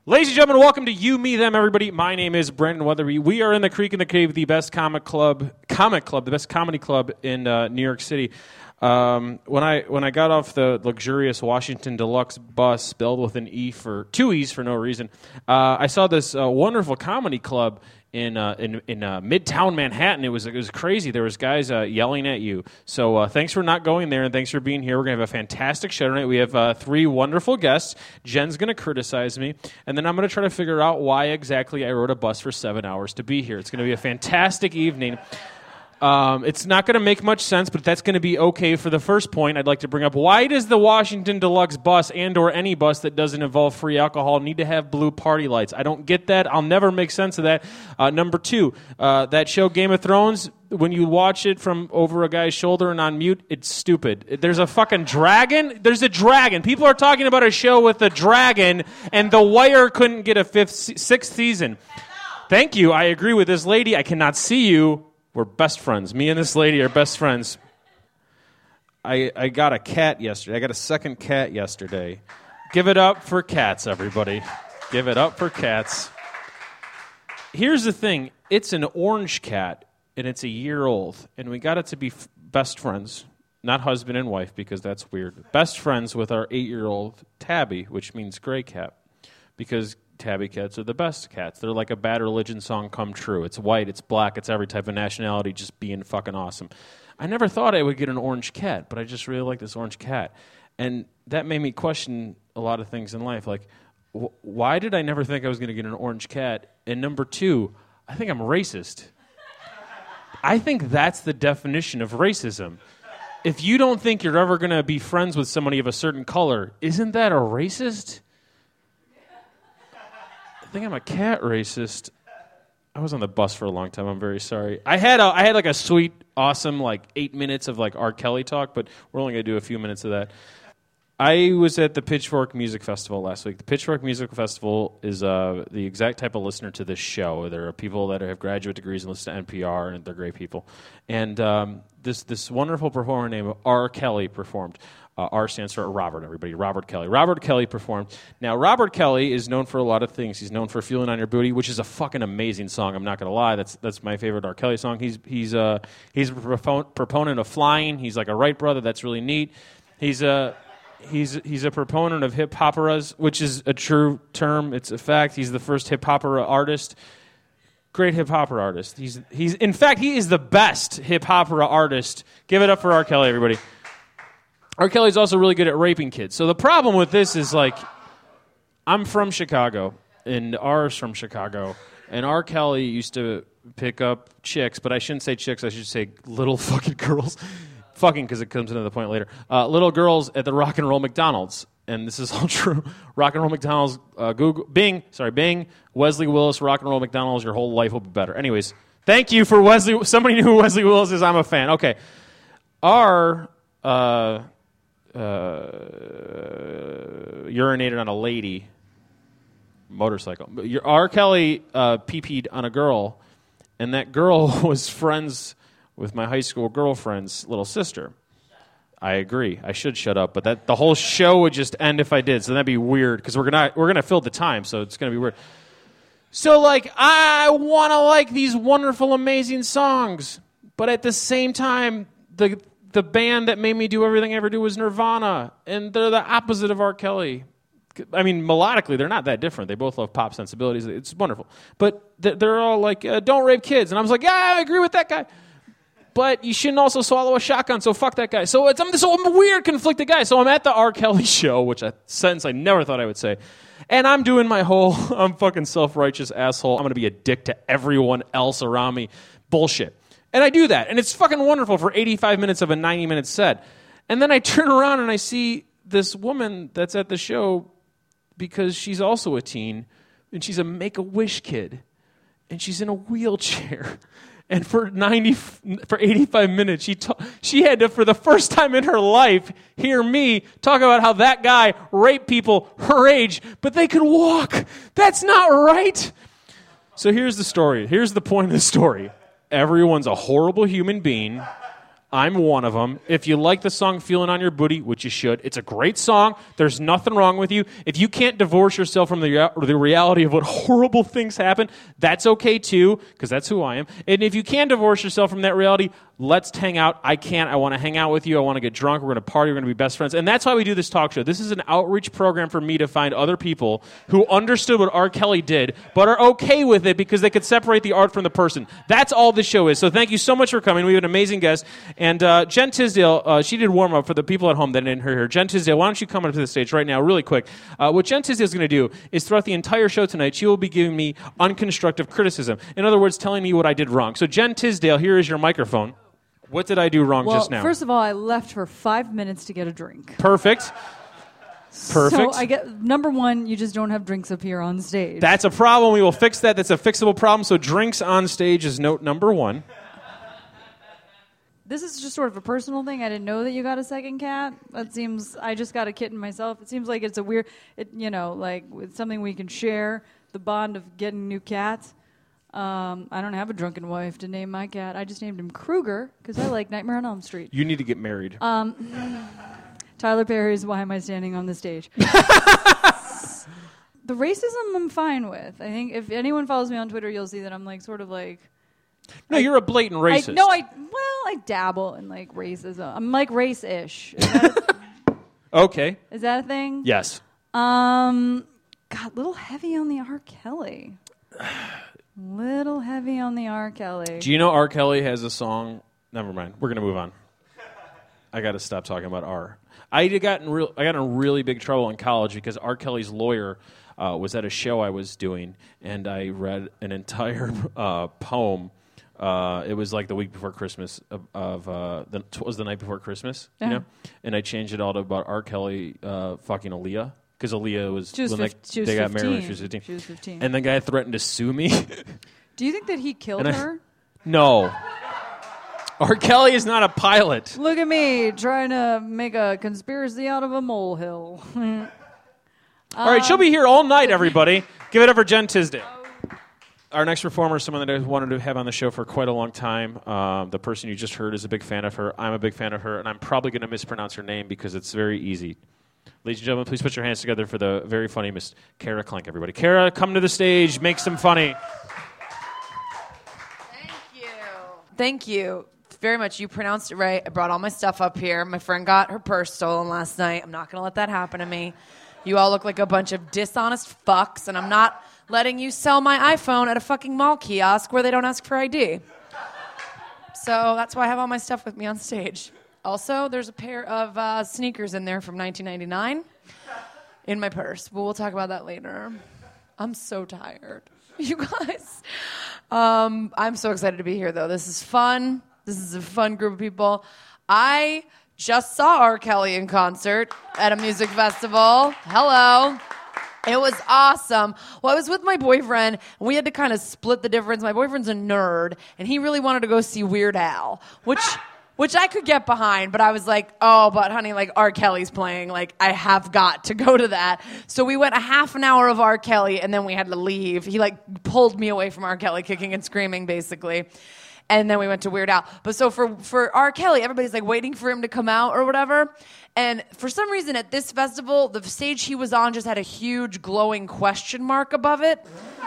Ladies and gentlemen, welcome to You, Me, Them, Everybody. My name is Brandon Weatherby. We are in the Creek in the Cave, the best comic club, the best comedy club in New York City. When I got off the luxurious Washington Deluxe bus, spelled with two E's for no reason, I saw this wonderful comedy club in Midtown Manhattan. It was crazy. There was guys yelling at you. So thanks for not going there, and thanks for being here. We're going to have a fantastic show tonight. We have three wonderful guests. Jen's going to criticize me, and then I'm going to try to figure out why exactly I rode a bus for 7 hours to be here. It's going to be a fantastic evening. It's not going to make much sense, but that's going to be okay. For the first point, I'd like to bring up, why does the Washington Deluxe bus and or any bus that doesn't involve free alcohol need to have blue party lights? I don't get that. I'll never make sense of that. Number two, that show Game of Thrones, when you watch it from over a guy's shoulder and on mute, it's stupid. There's a fucking dragon. There's a dragon. People are talking about a show with a dragon, and The Wire couldn't get a sixth season. Thank you. I agree with this lady. I cannot see you. We're best friends. Me and this lady are best friends. I got a cat yesterday. I got a second cat yesterday. Give it up for cats, everybody. Give it up for cats. Here's the thing. It's an orange cat, and it's a year old. And we got it to be best friends. Not husband and wife, because that's weird. Best friends with our 8-year-old Tabby, which means gray cat. Because tabby cats are the best cats. They're like a Bad Religion song come true. It's white, it's black, it's every type of nationality just being fucking awesome. I never thought I would get an orange cat, but I just really like this orange cat. And that made me question a lot of things in life. Like, why did I never think I was going to get an orange cat? And number two, I think I'm racist. I think that's the definition of racism. If you don't think you're ever going to be friends with somebody of a certain color, isn't that a racist? I think I'm a cat racist. I was on the bus for a long time. I'm very sorry. I had like a sweet, awesome, like 8 minutes of like R. Kelly talk, but we're only going to do a few minutes of that. I was at the Pitchfork Music Festival last week. The Pitchfork Music Festival is the exact type of listener to this show. There are people that have graduate degrees and listen to NPR, and they're great people. And this wonderful performer named R. Kelly performed. R stands for Robert, everybody. Robert Kelly. Robert Kelly performed. Now, Robert Kelly is known for a lot of things. He's known for Feeling on Your Booty, which is a fucking amazing song. I'm not going to lie. That's my favorite R. Kelly song. He's a proponent of flying. He's like a Wright brother. That's really neat. He's a proponent of hip operas, which is a true term. It's a fact. He's the first hip opera artist. Great hip opera artist. In fact, he is the best hip opera artist. Give it up for R. Kelly, everybody. R. Kelly's also really good at raping kids. So the problem with this is, like, I'm from Chicago, and R's from Chicago, and R. Kelly used to pick up chicks, but I shouldn't say chicks, I should say little fucking girls. Fucking, because it comes into the point later. Little girls at the Rock and Roll McDonald's, and this is all true. Rock and Roll McDonald's, Bing, Wesley Willis, Rock and Roll McDonald's, your whole life will be better. Anyways, thank you for Wesley. Somebody knew who Wesley Willis is. I'm a fan. Okay. Urinated on a lady motorcycle. R. Kelly pee-peed on a girl, and that girl was friends with my high school girlfriend's little sister. I agree. I should shut up, but the whole show would just end if I did, so that'd be weird, because we're gonna fill the time, so it's gonna be weird. So, like, I want to like these wonderful, amazing songs, but at the same time, the band that made me do everything I ever do was Nirvana, and they're the opposite of R. Kelly. I mean, melodically, they're not that different. They both love pop sensibilities. It's wonderful. But they're all like, don't rape kids. And I was like, yeah, I agree with that guy. But you shouldn't also swallow a shotgun, so fuck that guy. So I'm a weird, conflicted guy. So I'm at the R. Kelly show, which a sentence I never thought I would say. And I'm doing my whole, I'm fucking self-righteous asshole. I'm going to be a dick to everyone else around me. Bullshit. And I do that, and it's fucking wonderful for 85 minutes of a 90-minute set. And then I turn around and I see this woman that's at the show because she's also a teen, and she's a Make-A-Wish kid, and she's in a wheelchair. And for 85 minutes, she had to, for the first time in her life, hear me talk about how that guy raped people her age, but they could walk. That's not right. So here's the story. Here's the point of the story. Everyone's a horrible human being. I'm one of them. If you like the song Feeling on Your Booty, which you should, it's a great song. There's nothing wrong with you. If you can't divorce yourself from the reality of what horrible things happen, that's okay too, because that's who I am. And if you can divorce yourself from that reality, let's hang out. I can't. I want to hang out with you. I want to get drunk. We're going to party. We're going to be best friends. And that's why we do this talk show. This is an outreach program for me to find other people who understood what R. Kelly did, but are okay with it because they could separate the art from the person. That's all this show is. So thank you so much for coming. We have an amazing guest. And Jen Tisdale, she did warm up for the people at home that didn't hear her. Jen Tisdale, why don't you come up to the stage right now really quick. What Jen Tisdale is going to do is throughout the entire show tonight, she will be giving me unconstructive criticism. In other words, telling me what I did wrong. So Jen Tisdale, here is your microphone. What did I do wrong just now? Well, first of all, I left for 5 minutes to get a drink. Perfect. So I get number one, you just don't have drinks up here on stage. That's a problem. We will fix that. That's a fixable problem. So drinks on stage is note number one. This is just sort of a personal thing. I didn't know that you got a second cat. That seems, I just got a kitten myself. It seems like it's a weird, like it's something we can share, the bond of getting new cats. I don't have a drunken wife to name my cat. I just named him Krueger because I like Nightmare on Elm Street. You need to get married. Tyler Perry's Why Am I Standing on the Stage? The racism I'm fine with. I think if anyone follows me on Twitter, you'll see that I'm like sort of like... No, you're a blatant racist. I dabble in like racism. I'm like race-ish. Okay. Is that a thing? Yes. God, little heavy on the R. Kelly. Little heavy on the R. Kelly. Do you know R. Kelly has a song? Never mind. We're gonna move on. I got to stop talking about R. I got in really big trouble in college because R. Kelly's lawyer was at a show I was doing, and I read an entire poem. It was like the week before Christmas was the night before Christmas, you know? And I changed it all to about R. Kelly fucking Aaliyah. Because Aaliyah was when they got married when she was 15. She was 15. And the guy threatened to sue me. Do you think that he killed her? No. R. Kelly is not a pilot. Look at me trying to make a conspiracy out of a molehill. All right, she'll be here all night, everybody. Give it up for Jen Tisdale. Our next performer is someone that I wanted to have on the show for quite a long time. The person you just heard is a big fan of her. I'm a big fan of her, and I'm probably going to mispronounce her name because it's very easy. Ladies and gentlemen, please put your hands together for the very funny Miss Kara Klenk, everybody. Kara, come to the stage. Make some funny. Thank you very much. You pronounced it right. I brought all my stuff up here. My friend got her purse stolen last night. I'm not going to let that happen to me. You all look like a bunch of dishonest fucks, and I'm not letting you sell my iPhone at a fucking mall kiosk where they don't ask for ID. So that's why I have all my stuff with me on stage. Also, there's a pair of sneakers in there from 1999 in my purse. But we'll talk about that later. I'm so tired. You guys. I'm so excited to be here, though. This is fun. This is a fun group of people. I just saw R. Kelly in concert at a music festival. Hello. It was awesome. Well, I was with my boyfriend, and we had to kind of split the difference. My boyfriend's a nerd, and he really wanted to go see Weird Al, which I could get behind, but I was like, oh, but honey, like R. Kelly's playing. Like, I have got to go to that. So we went a half an hour of R. Kelly, and then we had to leave. He, like, pulled me away from R. Kelly, kicking and screaming, basically. And then we went to Weird Al. But so for R. Kelly, everybody's, like, waiting for him to come out or whatever. And for some reason at this festival, the stage he was on just had a huge glowing question mark above it.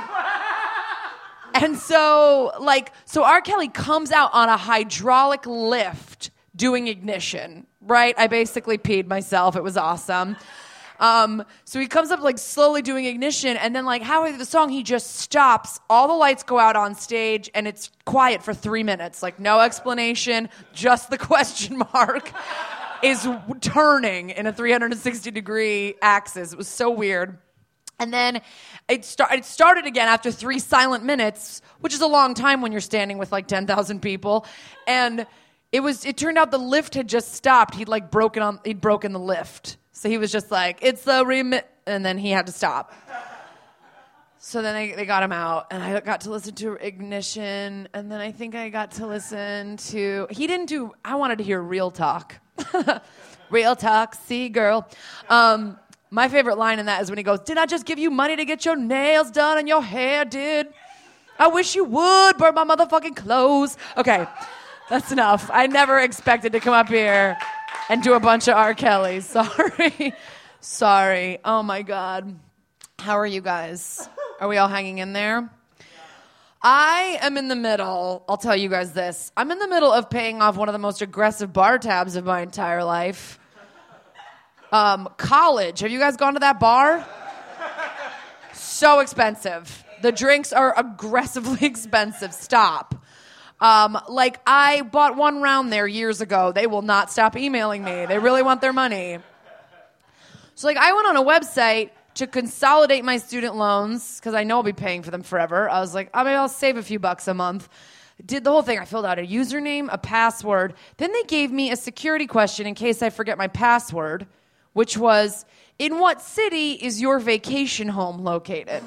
And so R. Kelly comes out on a hydraulic lift doing Ignition, right? I basically peed myself. It was awesome. So he comes up like slowly doing Ignition, and then like halfway through the song, he just stops. All the lights go out on stage, and it's quiet for 3 minutes. Like no explanation, just the question mark is turning in a 360-degree axis. It was so weird. And then it started again after 3 silent minutes, which is a long time when you're standing with like 10,000 people. And it turned out the lift had just stopped. He'd broken the lift. So he was just like, it's the remit, and then he had to stop. So then they got him out, and I got to listen to Ignition, and then I think I got to listen to, I wanted to hear Real Talk. Real Talk, see girl. My favorite line in that is when he goes, did I just give you money to get your nails done and your hair did? I wish you would burn my motherfucking clothes. Okay, That's enough. I never expected to come up here and do a bunch of R. Kelly. Sorry. Oh, my God. How are you guys? Are we all hanging in there? I am in the middle. I'll tell you guys this. I'm in the middle of paying off one of the most aggressive bar tabs of my entire life. College. Have you guys gone to that bar? So expensive. The drinks are aggressively expensive. Stop. I bought one round there years ago. They will not stop emailing me. They really want their money. So, I went on a website to consolidate my student loans because I know I'll be paying for them forever. I was like, maybe I'll save a few bucks a month. Did the whole thing. I filled out a username, a password. Then they gave me a security question in case I forget my password, which was, in what city is your vacation home located?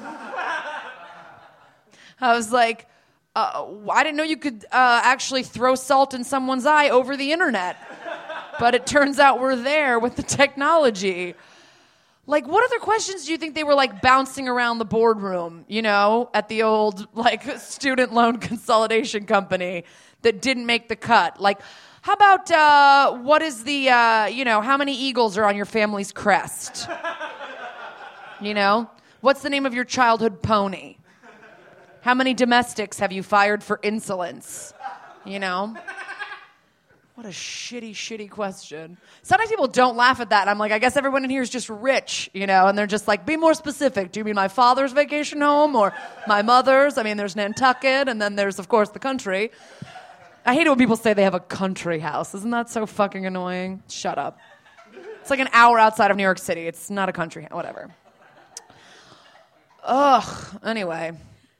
I was like, I didn't know you could actually throw salt in someone's eye over the internet. But it turns out we're there with the technology. What other questions do you think they were, bouncing around the boardroom, at the old, student loan consolidation company that didn't make the cut? How about, what is the, how many eagles are on your family's crest? What's the name of your childhood pony? How many domestics have you fired for insolence? What a shitty question. Sometimes people don't laugh at that. And I'm like, I guess everyone in here is just rich, and they're just like, be more specific. Do you mean my father's vacation home or my mother's? I mean, there's Nantucket, and then there's, of course, the country. I hate it when people say they have a country house. Isn't that so fucking annoying? Shut up. It's an hour outside of New York City. It's not a country house. Whatever. Ugh. Anyway.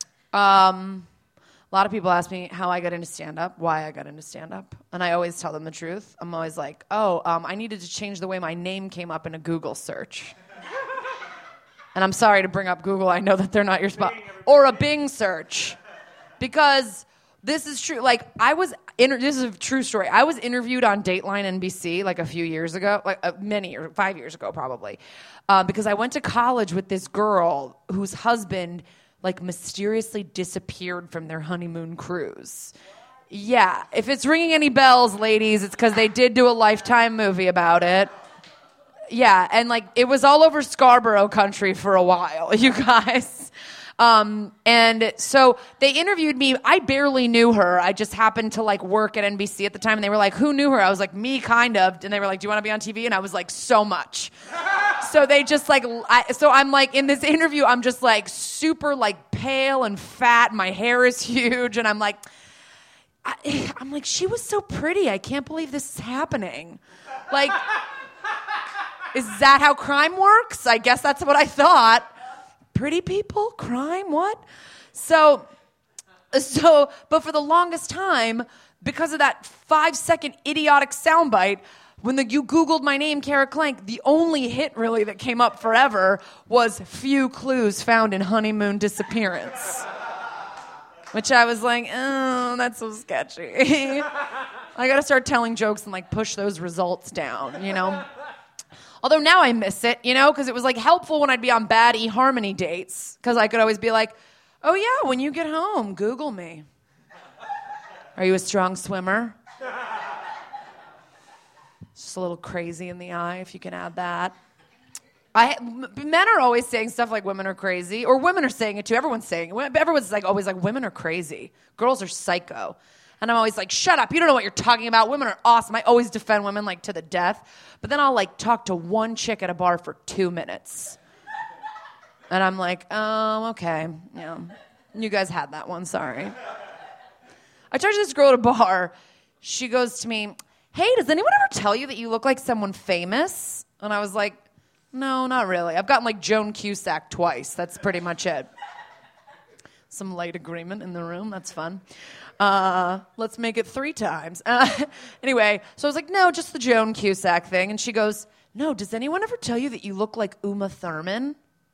A lot of people ask me how I got into stand-up, why I got into stand-up, and I always tell them the truth. I'm always like, I needed to change the way my name came up in a Google search. And I'm sorry to bring up Google. I know that they're not your spot. Or a Bing search. Because this is true. This is a true story. I was interviewed on Dateline NBC a few years ago, 5 years ago probably, because I went to college with this girl whose husband mysteriously disappeared from their honeymoon cruise. Yeah, if it's ringing any bells, ladies, it's because they did do a Lifetime movie about it. Yeah, and it was all over Scarborough country for a while, you guys. And so they interviewed me. I barely knew her. I just happened to work at NBC at the time, and they were like, who knew her? I was like, me, kind of. And they were like, do you want to be on TV? And I was like, so much. So they just so I'm in this interview, I'm just super pale and fat. My hair is huge. And I'm like, she was so pretty. I can't believe this is happening. Is that how crime works? I guess that's what I thought. Pretty people, crime, what? So, but for the longest time, because of that 5-second idiotic soundbite, when you Googled my name, Kara Klenk, the only hit really that came up forever was few clues found in honeymoon disappearance. Which I was like, oh, that's so sketchy. I gotta start telling jokes and push those results down, Although now I miss it, because it was helpful when I'd be on bad eHarmony dates, because I could always be like, oh yeah, when you get home, Google me. Are you a strong swimmer? Just a little crazy in the eye, if you can add that. Men are always saying stuff like women are crazy, or women are saying it too. Everyone's saying it. Everyone's always women are crazy. Girls are psycho. And I'm always like, shut up. You don't know what you're talking about. Women are awesome. I always defend women to the death. But then I'll talk to one chick at a bar for 2 minutes. And I'm like, oh, okay. Yeah. You guys had that one. Sorry. I talked to this girl at a bar. She goes to me, hey, does anyone ever tell you that you look like someone famous? And I was like, no, not really. I've gotten Joan Cusack twice. That's pretty much it. Some light agreement in the room. That's fun. Let's make it 3 times. Anyway, so I was like, no, just the Joan Cusack thing. And she goes, no, does anyone ever tell you that you look like Uma Thurman?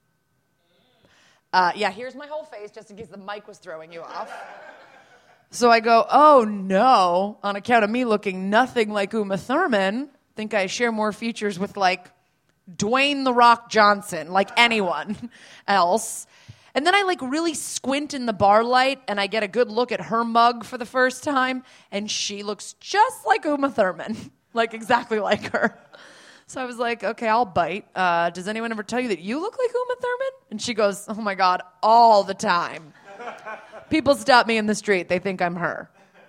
Yeah, here's my whole face just in case the mic was throwing you off. So I go, oh no, on account of me looking nothing like Uma Thurman, think I share more features with Dwayne "The Rock" Johnson, like anyone else. And then I like really squint in the bar light and I get a good look at her mug for the first time. And she looks just like Uma Thurman, like exactly like her. So I was like, okay, I'll bite. Does anyone ever tell you that you look like Uma Thurman? And she goes, oh my God, all the time. People stop me in the street. They think I'm her.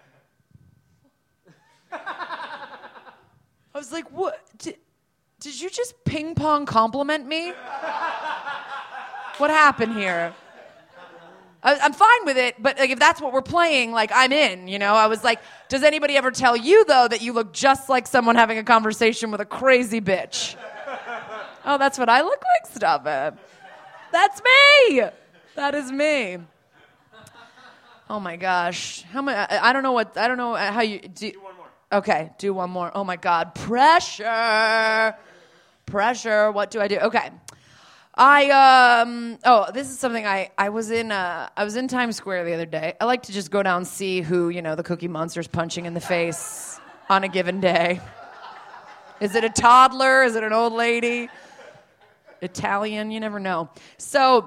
I was like, what? Did you just ping pong compliment me? What happened here? I'm fine with it, but like, if that's what we're playing, like I'm in, you know? I was like, does anybody ever tell you, though, that you look just like someone having a conversation with a crazy bitch? Oh, that's what I look like? Stop it. That's me. That is me. Oh my gosh. I don't know how you do one more. Okay, do one more. Oh my God. Pressure. What do I do? Okay. This is something I was in Times Square the other day. I like to just go down and see who, the Cookie Monster's punching in the face on a given day. Is it a toddler? Is it an old lady? Italian? You never know. So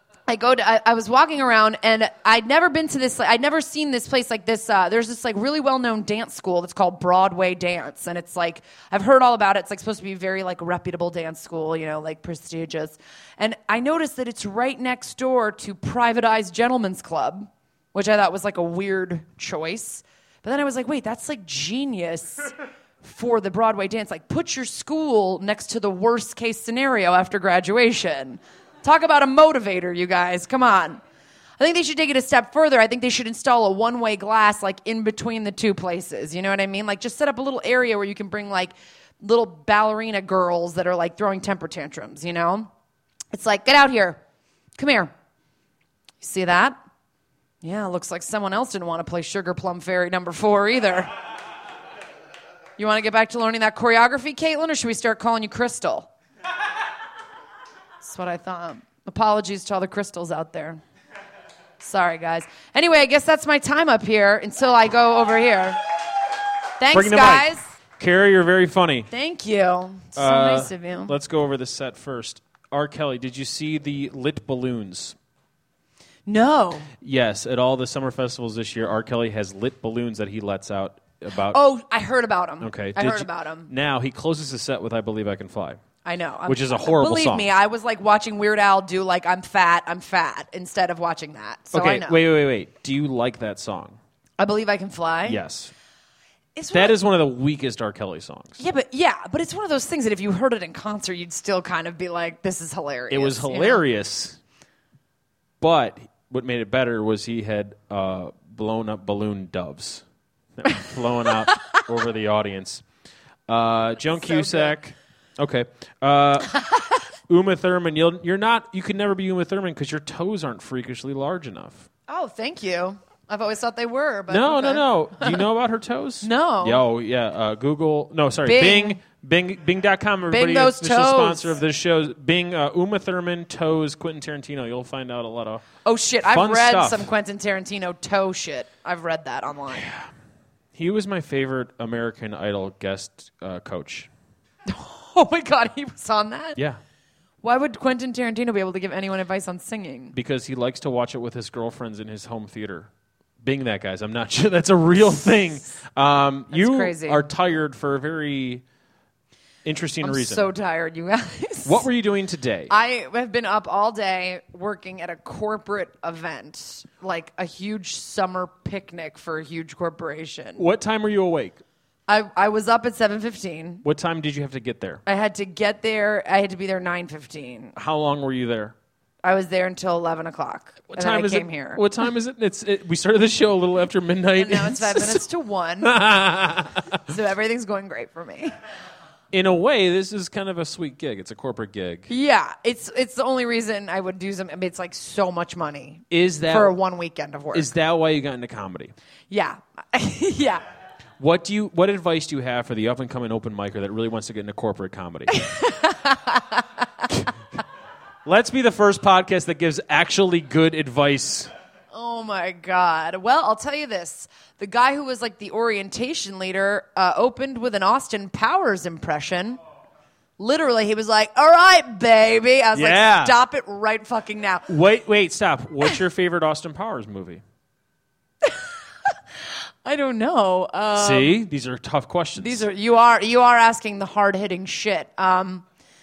I was walking around and I'd never been to this, I'd never seen this place like this. There's this like really well-known dance school that's called Broadway Dance. And it's like, I've heard all about it. It's like supposed to be very like reputable dance school, like prestigious. And I noticed that it's right next door to Privatized Gentlemen's Club, which I thought was like a weird choice. But then I was like, wait, that's like genius for the Broadway Dance. Like put your school next to the worst case scenario after graduation. Talk about a motivator, you guys. Come on. I think they should take it a step further. I think they should install a one-way glass like in between the two places. You know what I mean? Like just set up a little area where you can bring like little ballerina girls that are like throwing temper tantrums, It's like, get out here. Come here. You see that? Yeah, looks like someone else didn't want to play Sugar Plum Fairy number 4 either. You want to get back to learning that choreography, Caitlin, or should we start calling you Crystal? That's what I thought. Apologies to all the crystals out there. Sorry, guys. Anyway, I guess that's my time up here until I go over here. Thanks, guys. Carrie, you're very funny. Thank you. So nice of you. Let's go over the set first. R. Kelly, did you see the lit balloons? No. Yes, at all the summer festivals this year, R. Kelly has lit balloons that he lets out about... Oh, I heard about them. Okay. I heard about them. Now, he closes the set with I Believe I Can Fly. I know. Which is a horrible song. Believe me, I was like watching Weird Al do like I'm fat, instead of watching that. So okay, I know. Wait. Do you like that song? I Believe I Can Fly? Yes. That is one of the weakest R. Kelly songs. Yeah, but it's one of those things that if you heard it in concert, you'd still kind of be like, this is hilarious. It was hilarious, but what made it better was he had blown up balloon doves that were flowing out over the audience. Joan Cusack. Good. Okay. Uma Thurman, you could never be Uma Thurman because your toes aren't freakishly large enough. Oh, thank you. I've always thought they were. But No. okay. Do you know about her toes? No. Oh, yeah. Google. No, sorry. Bing.com. Everybody. Bing those toes. Sponsor of this show. Bing, Uma Thurman, toes, Quentin Tarantino. You'll find out a lot of Oh, shit. I've read stuff. some Quentin Tarantino toe shit. I've read that online. He was my favorite American Idol guest coach. Oh, my God. He was on that? Yeah. Why would Quentin Tarantino be able to give anyone advice on singing? Because he likes to watch it with his girlfriends in his home theater. Bing that, guys. I'm not sure. That's a real thing. You crazy. are tired for a very interesting reason. I'm so tired, you guys. What were you doing today? I have been up all day working at a corporate event, like a huge summer picnic for a huge corporation. What time were you awake? I was up at 7:15. What time did you have to get there? I had to get there. I had to be there 9:15. How long were you there? I was there until 11 o'clock. What time is it? Here. What time is it? We started the show a little after midnight. And now it's 5 minutes to 1. So everything's going great for me. In a way, this is kind of a sweet gig. It's a corporate gig. Yeah, it's the only reason I would do something. I mean, it's like so much money. Is that for a one weekend of work? Is that why you got into comedy? Yeah, yeah. What advice do you have for the up and coming open micer that really wants to get into corporate comedy? Let's be the first podcast that gives actually good advice. Oh my God. Well, I'll tell you this. The guy who was like the orientation leader opened with an Austin Powers impression. Literally, he was like, "All right, baby." I was Yeah. like, "Stop it right fucking now." Wait, stop. What's your favorite Austin Powers movie? I don't know. See, these are tough questions. You are asking the hard hitting shit. I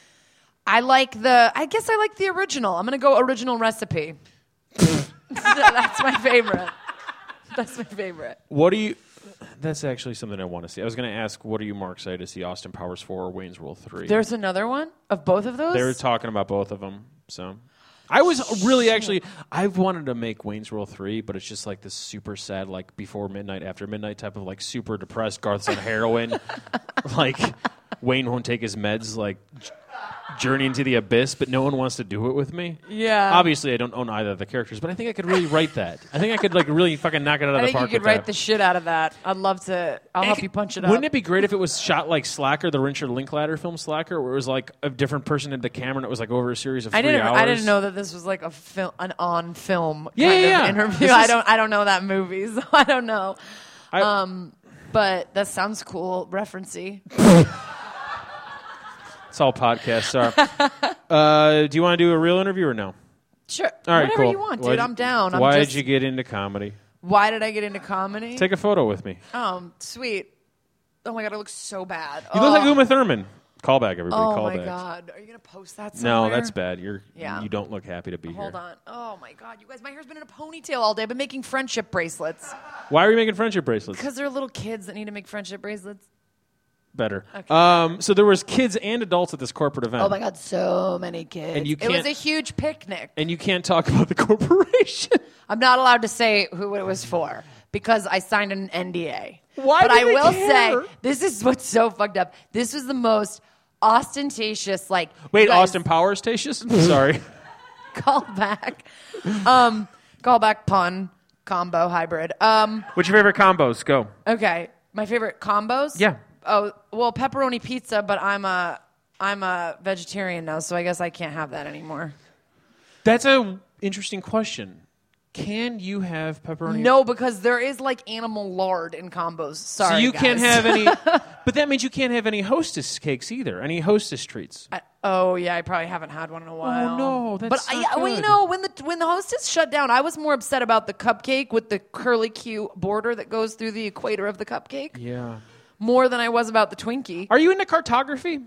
guess I like the original. I'm gonna go original recipe. That's my favorite. That's my favorite. What do you? That's actually something I want to see. I was going to ask, what are you more excited to see, Austin Powers 4 or Wayne's World 3? There's another one of both of those? They were talking about both of them. So I was really actually, I've wanted to make Wayne's World 3, but it's just like this super sad, like before midnight, after midnight type of like super depressed, Garth's on heroin. Like Wayne won't take his meds, like journey into the abyss, but no one wants to do it with me. Yeah. Obviously, I don't own either of the characters, but I think I could really write that. I think I could like really fucking knock it out of the I park. think you could with write that. the shit out of that. I'd love to. I'll help you punch it up. Wouldn't it be great if it was shot like Slacker, the Richard Linklater film Slacker, where it was like a different person in the camera and it was like over a series of 3 hours? I didn't know that this was like an on film Yeah, kind yeah. of interview. I don't know that movie, so I don't know. But that sounds cool, referencey. It's all podcasts are. Do you want to do a real interview or no? Sure. All right, Whatever cool. you want, dude. I'm down. Why did you get into comedy? Why did I get into comedy? Take a photo with me. Sweet. Oh my god, I look so bad. You look like Uma Thurman. Call back, everybody. Oh Call my back. god, are you gonna post that somewhere? No, that's bad. Yeah. You don't look happy to be here. Hold on. Oh my god, you guys, my hair's been in a ponytail all day. I've been making friendship bracelets Why are you making friendship bracelets? because there are little kids that need to make friendship bracelets. Better. Okay. So there was kids and adults at this corporate event. Oh my god, so many kids. And you it was can't- a huge picnic. And you can't talk about the corporation. I'm not allowed to say who it was for because I signed an NDA. Why But do I they will care? say, this is what's so fucked up. This was the most ostentatious, like... Wait, you guys- Austin Powers, Tatius? Sorry. Call back. Call back pun. Combo hybrid. What's your favorite combos? Go. Okay. My favorite combos? Yeah. Oh, well, pepperoni pizza, but I'm a vegetarian now, so I guess I can't have that anymore. That's a interesting question. Can you have pepperoni? No, because there is like animal lard in combos. Sorry, So you guys. can't have any. But that means you can't have any Hostess cakes either. Any Hostess treats. Oh yeah, I probably haven't had one in a while. no, that's but not well, you good. know, when the Hostess shut down, I was more upset about the cupcake with the curly Q border that goes through the equator of the cupcake, Yeah. more than I was about the Twinkie. Are you into cartography?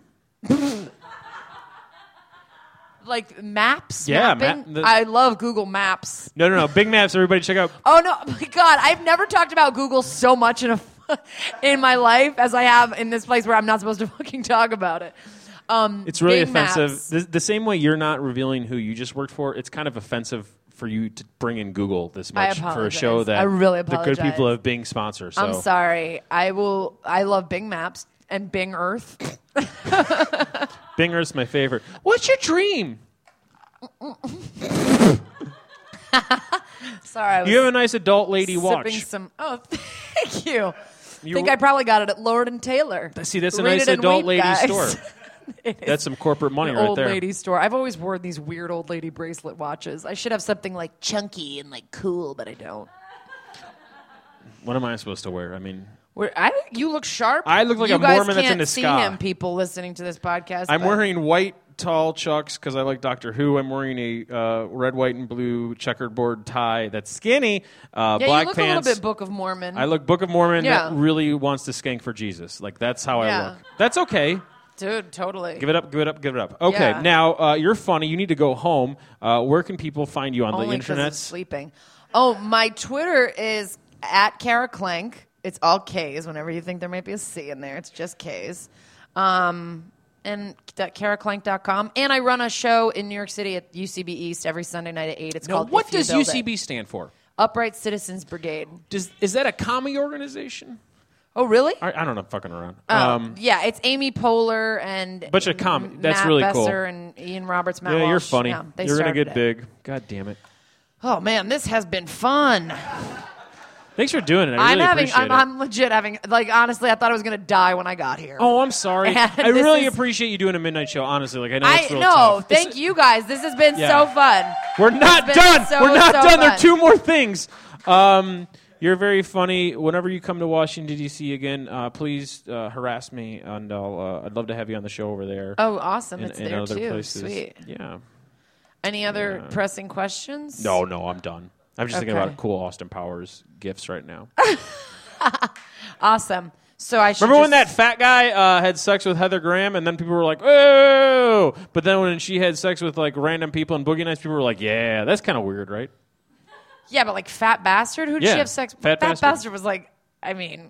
Like maps, Yeah, mapping. I love Google Maps. No. Big Maps, everybody check out. Oh no, my God! I've never talked about Google so much in my life as I have in this place where I'm not supposed to fucking talk about it. It's really Big offensive. Maps. The same way you're not revealing who you just worked for, it's kind of offensive for you to bring in Google this I much for a apologize. show that I really the good people apologize. of Bing sponsor. So. I'm sorry. I love Bing Maps and Bing Earth. Bing Earth's my favorite. What's your dream? Sorry, I was You have a nice adult lady sipping watch. some. Oh, thank you. You- think I probably got it at Lord and Taylor. See, that's a Read nice it and adult weep, lady guys. store. It is That's some corporate money the right old there. lady store. I've always worn these weird old lady bracelet watches. I should have something like chunky and like cool, but I don't. What am I supposed to wear? I mean, You look sharp. I look like you a guys Mormon that's can't into see ska. him, people listening to this podcast. I'm but wearing white tall chucks because I like Doctor Who. I'm wearing a red, white, and blue checkered board tie that's skinny. Yeah, black you look pants. a little bit Book of Mormon. I look Book of Mormon Yeah. that really wants to skank for Jesus. Like that's how I Yeah. look. That's okay. Dude, totally. Give it up. Give it up. Give it up. Okay. Yeah. Now you're funny. You need to go home. Where can people find you on Only the 'cause I'm internet? sleeping. Oh, my Twitter is at Kara Clank. It's all K's. Whenever you think there might be a C in there, it's just K's. And KaraClank.com. And I run a show in New York City at UCB East every Sunday night at 8. It's Now, called what If You does Build UCB It. stand for? Upright Citizens Brigade. Is that a commie organization? Oh, really? I don't know. Fucking around. Yeah, it's Amy Poehler and Bunch of that's Matt really Besser cool. and Ian Roberts. Matt Yeah, you're Walsh. funny. Yeah, they You're gonna started get it. big. God damn it. Oh man, this has been fun. Thanks for doing it. I really appreciate it. I'm legit having, like, honestly, I thought I was going to die when I got here. Oh, I'm sorry. And I this really is- appreciate you doing a midnight show. Honestly, like I know it's I real know. tough. Thank you guys. This has been Yeah. so fun. We're not been done. so, We're not so done. There are fun. 2 more things. You're very funny. Whenever you come to Washington, D.C. again, please harass me, and I'd love to have you on the show over there. Oh, awesome. and, It's and there other too. places. Sweet. Yeah. Any other pressing questions? No, I'm done. I'm just thinking Okay. about cool Austin Powers gifts right now. Awesome. So I should Remember when that just- fat guy had sex with Heather Graham, and then people were like, "Oh!" But then when she had sex with like random people and Boogie Nights, people were like, "Yeah, that's kind of weird, right?" Yeah, but like Fat Bastard? Who did Yeah, she have sex with? Fat Bastard. Was like, I mean,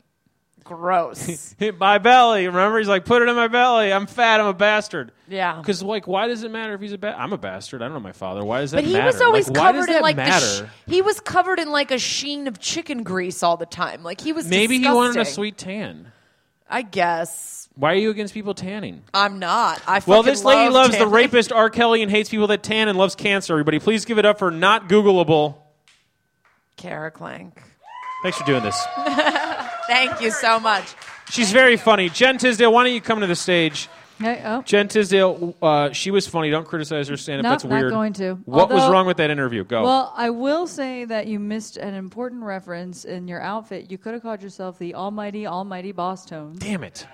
gross. Hit my belly. Remember, he's like, "Put it in my belly. I'm fat. I'm a bastard." Yeah. Because like, why does it matter if he's a bastard? I'm a bastard. I don't know my father. Why does that But he matter? was always like, why does covered in that like matter? he was covered in like a sheen of chicken grease all the time. Like he was Maybe disgusting. he wanted a sweet tan. I guess. Why are you against people tanning? I'm not. I Well, fucking this lady love loves the tanning. rapist R. Kelly and hates people that tan and loves cancer. Everybody, please give it up for not Googleable. Kara Clank. Thanks for doing this. Thank you so much. She's very funny. Jen Tisdale, why don't you come to the stage? Okay, oh. Jen Tisdale, she was funny. Don't criticize her stand-up. Nope, That's not weird. going to. What was Although- wrong with that interview? Go. Well, I will say that you missed an important reference in your outfit. You could have called yourself the Almighty Boss Tones. Damn it.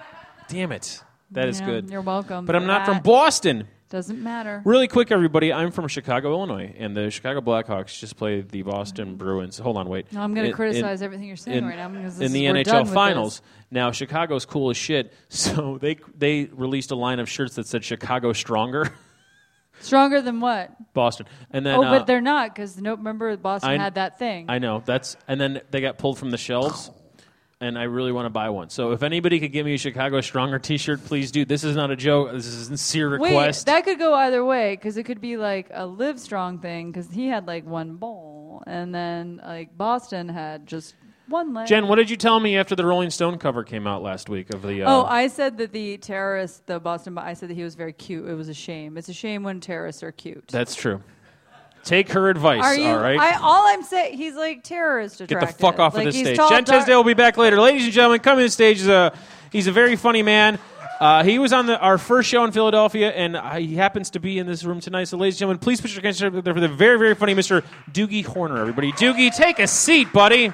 That is Yeah, good. You're welcome. But I'm for not from that. Boston. Doesn't matter. Really quick, everybody. I'm from Chicago, Illinois, and the Chicago Blackhawks just played the Boston Bruins. Hold on, wait. No, I'm going to In- criticize everything you're saying right now because this in the is, we're done NHL with Finals. this. Now, Chicago's cool as shit, so they released a line of shirts that said "Chicago Stronger." Stronger than what? Boston, and then Oh, but they're not because remember Boston I- had that thing. I know and then they got pulled from the shelves. And I really want to buy one. So if anybody could give me a Chicago Stronger T-shirt, please do. This is not a joke. This is a sincere request. Wait, that could go either way because it could be like a Live Strong thing because he had like one ball and then like Boston had just one leg. Jen, what did you tell me after the Rolling Stone cover came out last week of the? Oh, I said that the terrorist, the Boston, I said that he was very cute. It was a shame. It's a shame when terrorists are cute. That's true. Take her advice, Are you? all right? All I'm saying, he's like terrorist Get attracted. the fuck off like, of this he's stage. tall, Jen dark- Tisdale will be back later. Ladies and gentlemen, coming to the stage he's a very funny man. He was on our first show in Philadelphia, and he happens to be in this room tonight. So, ladies and gentlemen, please put your hands up there for the very, very funny Mr. Doogie Horner, everybody. Doogie, take a seat, buddy.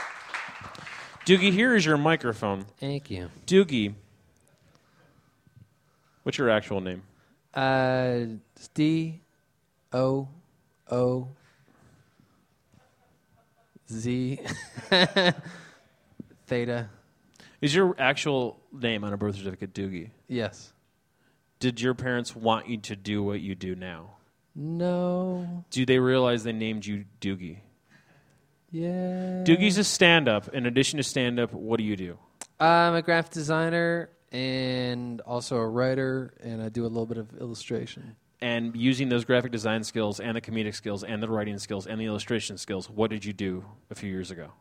Doogie, here is your microphone. Thank you. Doogie, what's your actual name? It's D-O-O-Z Theta. Is your actual name on a birth certificate Doogie? Yes. Did your parents want you to do what you do now? No. Do they realize they named you Doogie? Yeah. Doogie's a stand-up. In addition to stand-up, what do you do? I'm a graphic designer and also a writer, and I do a little bit of illustration. And using those graphic design skills and the comedic skills and the writing skills and the illustration skills, what did you do a few years ago?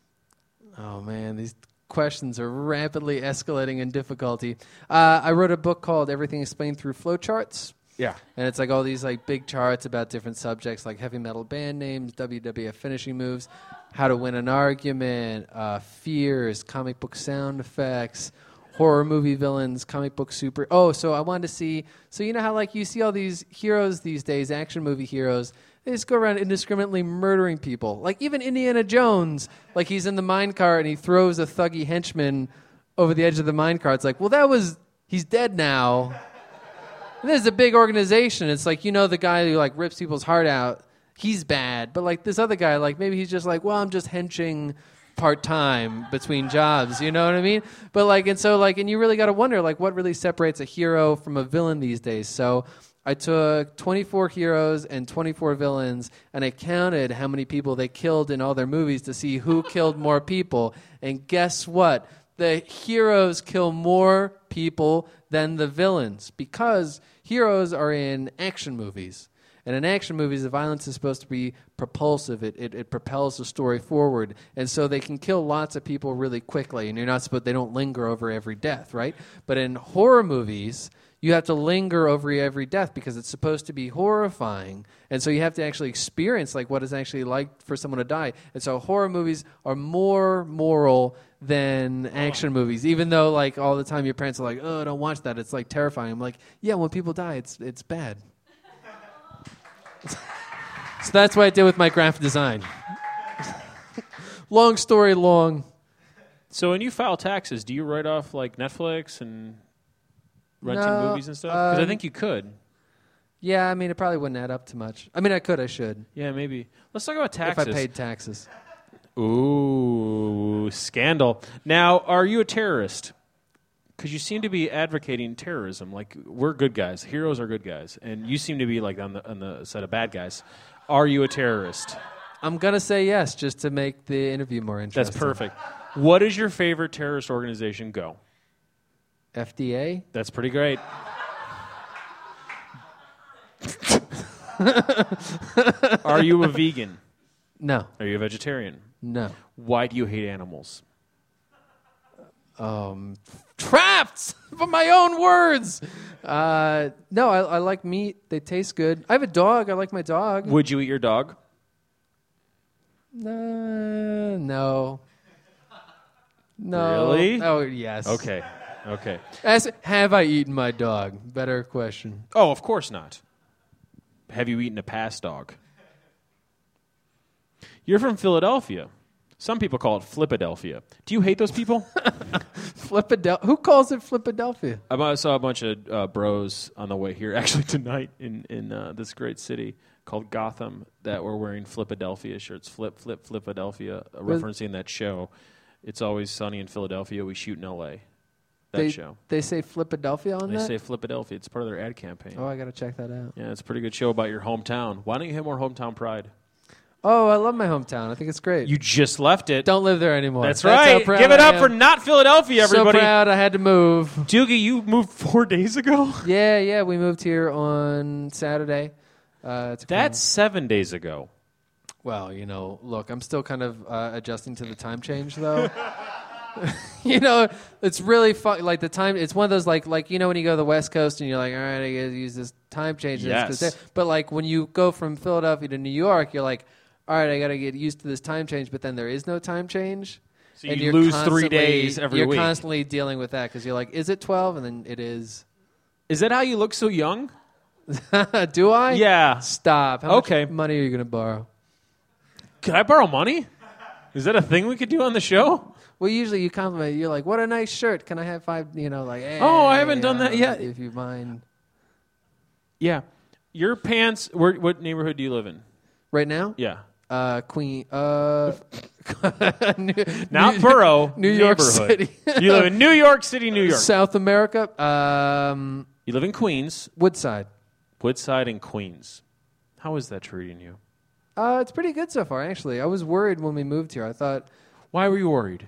Oh, man, these questions are rapidly escalating in difficulty. I wrote a book called Everything Explained Through Flowcharts. Yeah. And it's like all these like big charts about different subjects like heavy metal band names, WWF finishing moves, how to win an argument, fears, comic book sound effects, horror movie villains, comic book super. Oh, so I wanted to see. So you know how like you see all these heroes these days, action movie heroes. They just go around indiscriminately murdering people. Like even Indiana Jones, like he's in the minecart and he throws a thuggy henchman over the edge of the minecart. It's like, well, he's dead now. And this is a big organization. It's like, you know, the guy who like rips people's heart out, he's bad. But like this other guy, like maybe he's just like, well, I'm just henching part-time between jobs, you know what I mean? But like, and so like, and you really got to wonder like what really separates a hero from a villain these days. So I took 24 heroes and 24 villains and I counted how many people they killed in all their movies to see who killed more people. And guess what? The heroes kill more people than the villains because heroes are in action movies. And in action movies, the violence is supposed to be propulsive. It propels the story forward. And so they can kill lots of people really quickly. And they don't linger over every death, right? But in horror movies, you have to linger over every death because it's supposed to be horrifying. And so you have to actually experience like what it's actually like for someone to die. And so horror movies are more moral than action movies, even though like all the time your parents are like, oh, don't watch that. It's like terrifying. I'm like, yeah, when people die, it's bad. So that's what I did with my graphic design. Long story long. So when you file taxes, do you write off like Netflix and renting No, movies and stuff? Because I think you could. Yeah, I mean, it probably wouldn't add up to much. I mean, I should. Yeah, maybe. Let's talk about taxes. If I paid taxes. Ooh, scandal. Now, are you a terrorist? Because you seem to be advocating terrorism. Like, we're good guys. Heroes are good guys. And you seem to be, like, on the side of bad guys. Are you a terrorist? I'm going to say yes, just to make the interview more interesting. That's perfect. What is your favorite terrorist organization? Go. FDA? That's pretty great. Are you a vegan? No. Are you a vegetarian? No. Why do you hate animals? Trapped by my own words. No, I like meat. They taste good. I have a dog. I like my dog. Would you eat your dog? No. No. Really? Oh, yes. Okay. Have I eaten my dog? Better question. Oh, of course not. Have you eaten a past dog? You're from Philadelphia. Some people call it Flipadelphia. Do you hate those people? Who calls it Flipadelphia? I saw a bunch of bros on the way here, actually tonight, in this great city called Gotham, that were wearing Flipadelphia shirts. Flipadelphia, referencing that show. It's Always Sunny in Philadelphia. We shoot in L.A. Show. They say Flipadelphia on They that? say Flipadelphia. It's part of their ad campaign. Oh, I got to check that out. Yeah, it's a pretty good show about your hometown. Why don't you have more hometown pride? Oh, I love my hometown. I think it's great. You just left it. Don't live there anymore. That's how right. proud Give it I up am. for not Philadelphia, everybody. So proud I had to move. Doogie, you moved 4 days ago? Yeah, we moved here on Saturday. That's 7 days ago. Well, look, I'm still kind of adjusting to the time change, though. It's really fun. Like the time, it's one of those like when you go to the West Coast and you're like, all right, I gotta use this time change. Yes. But like when you go from Philadelphia to New York, you're like, all right, I gotta get used to this time change. But then there is no time change. So and you you're lose 3 constantly- days every You're week. constantly dealing with that because you're like, is it 12? And then it is. Is that how you look so young? Do I? Yeah. Stop. How Okay. much money are you gonna borrow? Could I borrow money? Is that a thing we could do on the show? Well, usually you compliment. You're like, "What a nice shirt! Can I have 5?" Hey, Oh, I haven't done that yet. If you mind. Yeah. Your pants, what neighborhood do you live in? Right now, Yeah. Queen. Not borough. New York neighborhood. City. You live in New York City, New York. South America. You live in Queens, Woodside. Woodside, and Queens. How is that treating you? It's pretty good so far, actually. I was worried when we moved here. I thought, Why were you worried?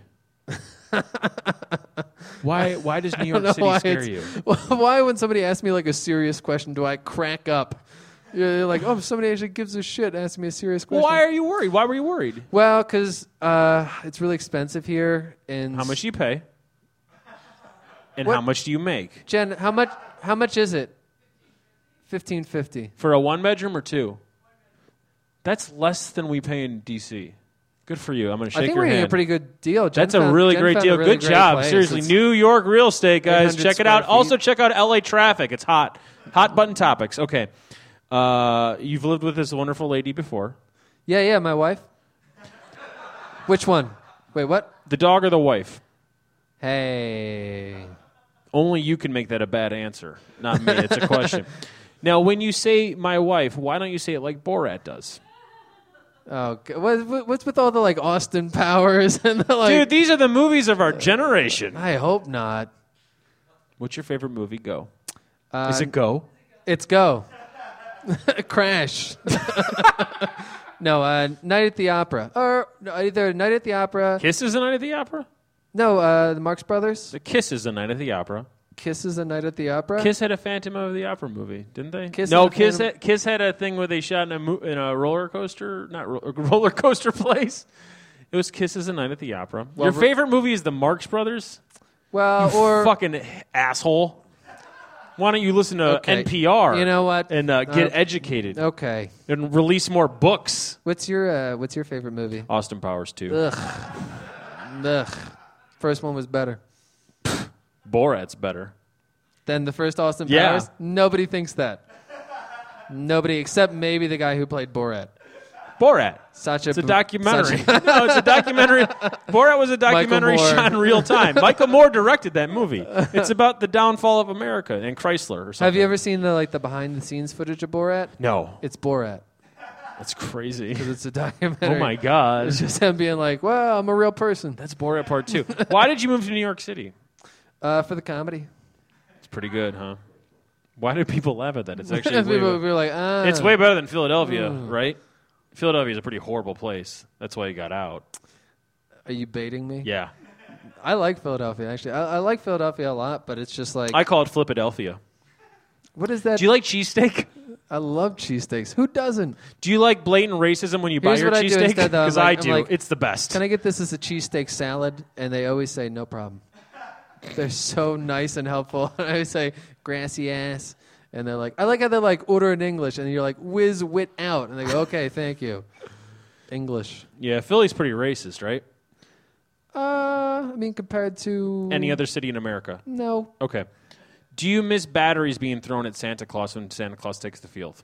Why does New York know City why scare it's- you? why when somebody asks me like a serious question, do I crack up? You're like, oh, if somebody actually gives a shit asking me a serious question. Why are you worried? Why were you worried? Well, because it's really expensive here. And How much do you pay? And What? how much do you make? Jen, how much is it? $15.50. For a 1-bedroom or 2? That's less than we pay in D.C. Good for you. I'm going to shake I think your we're getting a hand. pretty good deal. That's a really great deal. Good job. Seriously, New York real estate, guys. 800 Check it out. square Also, feet. check out LA traffic. It's hot. Hot button topics. Okay. You've lived with this wonderful lady before. Yeah, my wife. Which one? Wait, what? The dog or the wife? Hey. Only you can make that a bad answer, not me. It's a question. Now, when you say my wife, why don't you say it like Borat does? Oh, what's with all the like Austin Powers and the like? Dude, these are the movies of our generation. I hope not. What's your favorite movie? Go. Is it Go? It's Go. Crash. No, Night at the Opera. Or no, either Night at the Opera. Kiss is a Night at the Opera? No, the Marx Brothers. The Kiss is a Night at the Opera. Kiss is a Night at the Opera. Kiss had a Phantom of the Opera movie, didn't they? Kiss no, had a Kiss Phantom- Kiss had a thing where they shot in a roller coaster, not roller coaster place. It was Kiss is a Night at the Opera. Well, Your favorite movie is the Marx Brothers? Well, or Fucking asshole. Why don't you listen to Okay. NPR? You know what? And get educated Okay. and release more books. What's your favorite movie? Austin Powers 2. Ugh. First one was better. Borat's better. Then the first Austin Yeah. Powers? Nobody thinks that. Nobody except maybe the guy who played Borat. Borat. Sacha It's a documentary. No, it's a documentary. Borat was a documentary Michael Moore. shot in real time. Michael Moore directed that movie. It's about the downfall of America and Chrysler or something. Have you ever seen the behind the scenes footage of Borat? No. It's Borat. That's crazy. Because it's a documentary. Oh, my God. It's just him being like, well, I'm a real person. That's Borat Part 2. Why did you move to New York City? For the comedy. It's pretty good, huh? Why do people laugh at that? It's actually way People better. were like, It's way better than Philadelphia, right? Philadelphia is a pretty horrible place. That's why you got out. Are you baiting me? Yeah. I like Philadelphia, actually. I like Philadelphia a lot, but it's just like... I call it Flipadelphia. what is that? Do you like cheesesteak? I love cheesesteaks. Who doesn't? Do you like blatant racism when you buy Here's your what I do cheesesteak? instead, though. Because I'm I like- do. I'm like, It's the best. Can I get this as a cheesesteak salad? And they always say, no problem. They're so nice and helpful. And I always say, grassy ass. And they're like, I like how they're like, order in English. And you're like, whiz wit out. And they go, okay, thank you. English. Yeah, Philly's pretty racist, right? I mean, compared to... Any other city in America? No. Okay. Do you miss batteries being thrown at Santa Claus when Santa Claus takes the field?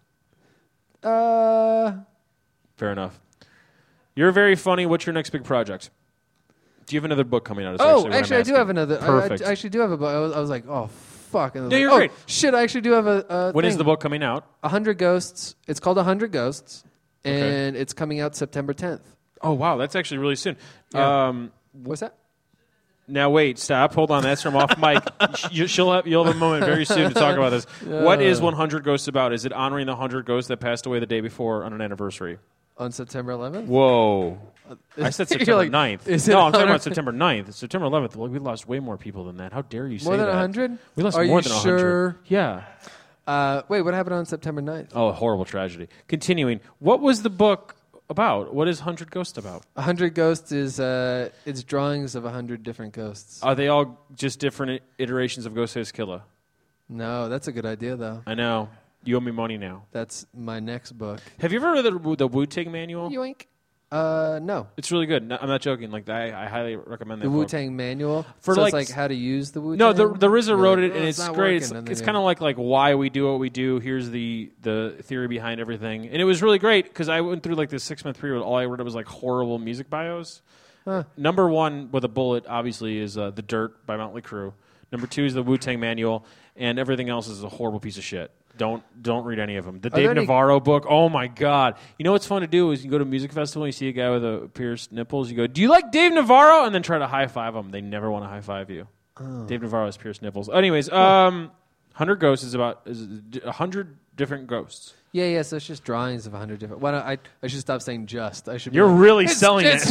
Fair enough. You're very funny. What's your next big project? Do you have another book coming out? Is Oh, what I'm actually, I do asking. have another. Perfect. I actually do have a book. I was like, oh, fuck. And I was No, like, you're oh, great. shit, I actually do have a When thing. is the book coming out? 100 Ghosts. It's called 100 Ghosts. Okay. And it's coming out September 10th. Oh, wow. That's actually really soon. Yeah. What's that? Now, wait. Stop. Hold on. That's from off mic. You'll have a moment very soon to talk about this. What is 100 Ghosts about? Is it honoring the 100 ghosts that passed away the day before on an anniversary? On September 11th? Whoa. I said You're September like, 9th. is it No, I'm talking 100? about September 9th. September 11th. Well, we lost way more people than that. How dare you say More than that? 100? We lost Are more you than 100. sure? Yeah. Wait, what happened on September 9th? Oh, a horrible tragedy. Continuing. What was the book about? What is 100 Ghosts about? 100 Ghosts is it's drawings of 100 different ghosts. Are they all just different iterations of Ghostface Killer? No, that's a good idea, though. I know. You owe me money now. That's my next book. Have you ever read the Wu-Tang Manual? Yoink. No. It's really good. No, I'm not joking. Like I highly recommend that The book. Wu-Tang Manual? For so like- it's like how to use the Wu-Tang? No, the RZA wrote it, You're and like, it's not great. working, and It's then kind of like why we do what we do. Here's the theory behind everything, and it was really great because I went through like this 6-month period. All I read was like horrible music bios. Huh. Number one with a bullet, obviously, is The Dirt by Motley Crue. Number two is the Wu-Tang Manual, and everything else is a horrible piece of shit. Don't read any of them. The Dave there any- Navarro book. Oh my God! You know what's fun to do is you go to a music festival, and you see a guy with a pierced nipples. You go, "Do you like Dave Navarro?" And then try to high five him. They never want to high five you. Dave Navarro has pierced nipples. Anyways, 100 Ghosts is 100 different ghosts. Yeah, so it's just drawings of 100 different... Why don't I should stop saying just. I should be You're like, really selling it.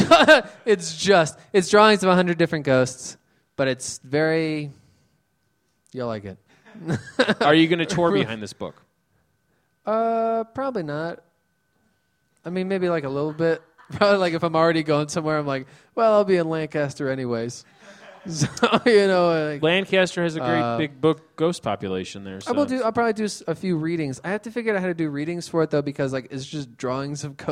It's drawings of 100 different ghosts, but it's very... You'll like it. Are you going to tour behind this book? Probably not. I mean, maybe like a little bit. Probably like if I'm already going somewhere, I'm like, well, I'll be in Lancaster anyways. So, like, Lancaster has a great big book ghost population there. So. I'll probably do a few readings. I have to figure out how to do readings for it though, because like it's just drawings of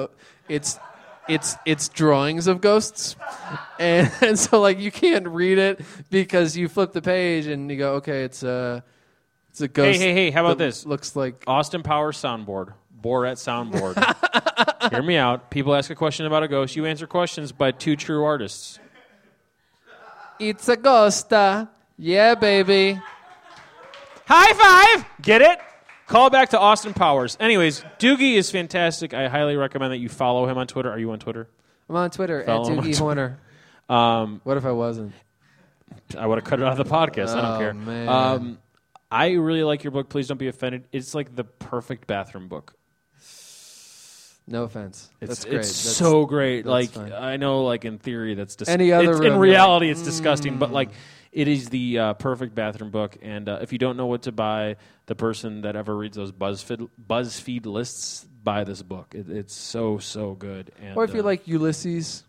it's drawings of ghosts, and so like you can't read it because you flip the page and you go, okay, it's a ghost. Hey, how about that this? Looks like Austin Powers soundboard. Borat soundboard. Hear me out. People ask a question about a ghost. You answer questions by two true artists. it's a ghost. Yeah, baby. High five! Get it? Call back to Austin Powers. Anyways, Doogie is fantastic. I highly recommend that you follow him on Twitter. Are you on Twitter? I'm on Twitter Follow him at on Doogie Twitter. Horner. What if I wasn't? I would have cut it out of the podcast. I don't care. Man. I really like your book. Please don't be offended. It's like the perfect bathroom book. No offense. It's That's great. so great. that's Like fine. I know, like in theory, that's Any other in room, you're reality, like, it's disgusting. But like, it is the perfect bathroom book. And if you don't know what to buy, the person that ever reads those BuzzFeed lists, buy this book. It's so good. And, Or if you like Ulysses.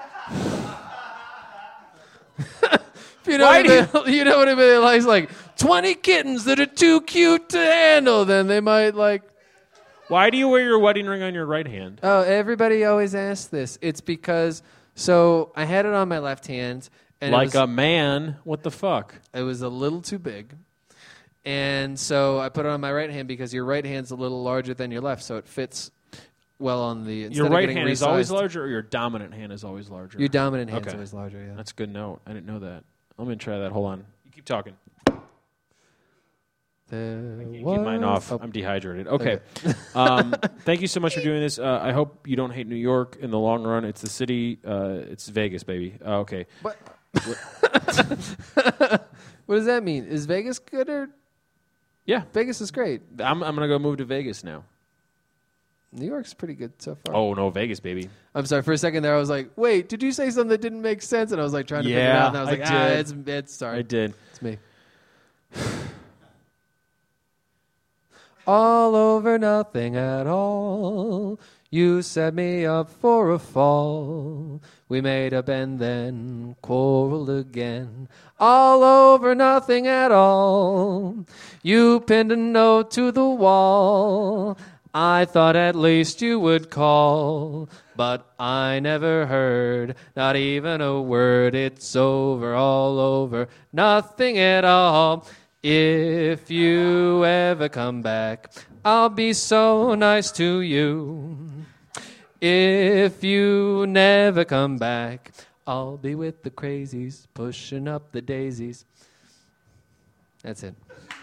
If you Why know what anybody likes, like 20 kittens that are too cute to handle, then they might like. why do you wear your wedding ring on your right hand? Oh, everybody always asks this. It's because I had it on my left hand, and Like a man. What the fuck? it was a little too big, and so I put it on my right hand because your right hand's a little larger than your left, so it fits. on the. Your instead of right getting hand is always resized- larger, or your dominant hand is always larger? Your dominant hand's Okay. always larger. Yeah. That's a good note. I didn't know that. I'm going to try that. Hold on. You keep talking. Keep mine off. I'm dehydrated. Okay. Thank you so much for doing this. I hope you don't hate New York in the long run. It's the city. It's Vegas, baby. Okay. What? What does that mean? Is Vegas good or? Yeah. Vegas is great. I'm going to go move to Vegas now. New York's pretty good so far. Oh, no, Vegas, baby. I'm sorry. For a second there, I was like, "Wait, did you say something that didn't make sense?" And I was like trying to figure it Yeah, out. And I was I like, did. it's sorry. I did. It's me. All over nothing at all. You set me up for a fall. We made up and then quarreled again. All over nothing at all. You pinned a note to the wall. I thought at least you would call, but I never heard, not even a word. It's over, all over, nothing at all. If you ever come back, I'll be so nice to you. If you never come back, I'll be with the crazies, pushing up the daisies. That's it.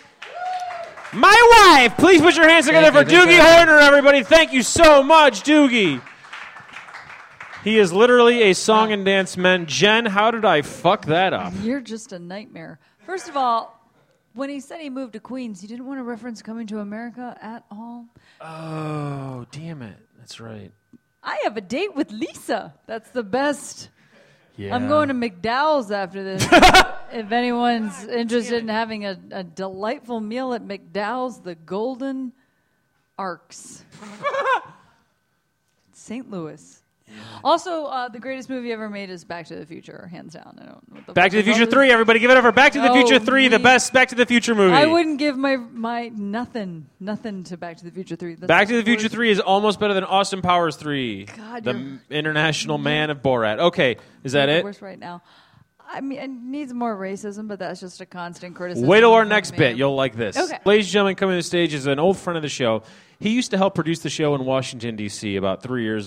My wife! Please put your hands together for Thank you, Doogie thank you. Horner, everybody. Thank you so much, Doogie. He is literally a song and dance man. Jen, how did I fuck that up? You're just a nightmare. First of all, when he said he moved to Queens, he didn't want to reference Coming to America at all. Oh, damn it. That's right. I have a date with Lisa. That's the best. Yeah. I'm going to McDowell's after this. If anyone's interested in having a delightful meal at McDowell's, the Golden Arcs. St. Louis. Also, the greatest movie ever made is Back to the Future, hands down. I don't know what the Back to the fuck Future is. 3, everybody. Give it up for Back to the No, Future 3, the we- best Back to the Future movie. I wouldn't give my nothing to Back to the Future 3. That's Back to the Future worst. 3 is almost better than Austin Powers 3. God, the you're- international man of Borat. Okay, is that You're the it? worst right now. I mean, it needs more racism, but that's just a constant criticism. Wait till our from next me. bit. You'll like this. Okay. Ladies and gentlemen, coming to the stage is an old friend of the show. He used to help produce the show in Washington, D.C. about 2 years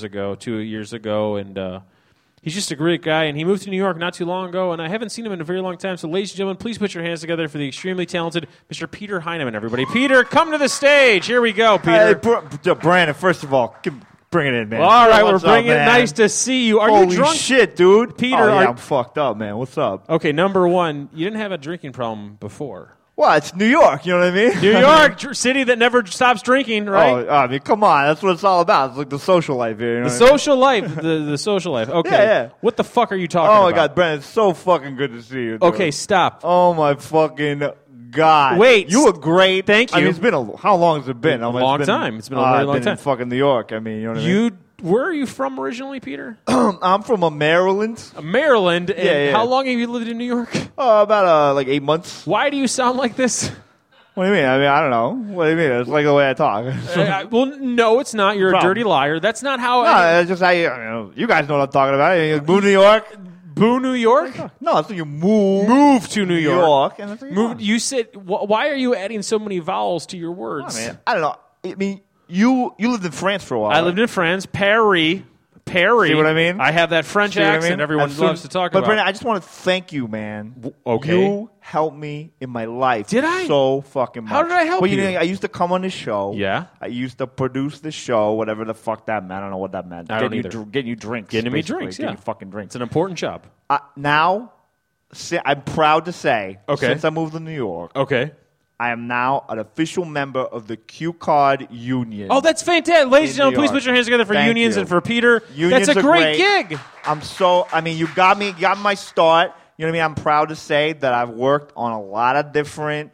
ago, and he's just a great guy, and he moved to New York not too long ago, and I haven't seen him in a very long time. So, ladies and gentlemen, please put your hands together for the extremely talented Mr. Peter Heineman, everybody. Peter, come to the stage. Here we go, Peter. Hey, Brandon, first of all, bring it in, man. All right, What's we're bringing up, it. man? Nice to see you. Are Holy you drunk? shit, dude. Peter, Oh, yeah, are- I'm fucked up, man. What's up? Okay, number one, you didn't have a drinking problem before. Well, it's New York, you know what I mean? New York, city that never stops drinking, right? Oh, I mean, come on. That's what it's all about. It's like the social life here. You know The what I mean? social life, the social life. Okay. Yeah. What the fuck are you talking Oh, my about? God, Brandon, it's so fucking good to see you, dude. Okay, stop. Oh, my fucking God. Wait. You were great. Thank I mean, you. it's been how long has it been? A long time. It's been a very I've long been time. in fucking New York. I mean, you know what I mean? Where are you from originally, Peter? I'm from Maryland. Maryland. And Yeah. how long have you lived in New York? About like 8 months. Why do you sound like this? What do you mean? I mean, I don't know. What do you mean? It's like the way I talk. Well, no, it's not. You're a Problem. dirty liar. That's not how. No, it's just you guys know what I'm talking about. You move to New York. Boo, New York. No, it's like you move. Move to New York. and that's what Move. You said. Why are you adding so many vowels to your words? I mean, I don't know. I mean, you lived in France for a while. I lived in France, Paris. See what I mean? I have that French See what I accent mean? everyone As soon- loves to talk but about. Brandon, I just want to thank you, man. Okay. You helped me in my life. Did I? So fucking much. How did I help well, you? know, I used to come on the show. Yeah. I used to produce the show, whatever the fuck that meant. I don't know what that meant. I don't Getting either. getting you drinks. Getting me basically. drinks, Getting yeah. you fucking drinks. It's an important job. Now, I'm proud to say, Okay. since I moved to New York, Okay. I am now an official member of the Q Card Union. Oh, that's fantastic. Ladies and In gentlemen, New please York. put your hands together for Thank unions you. and for Peter. Unions That's a are great great. gig. I mean, you got my start. You know what I mean? I'm proud to say that I've worked on a lot of different,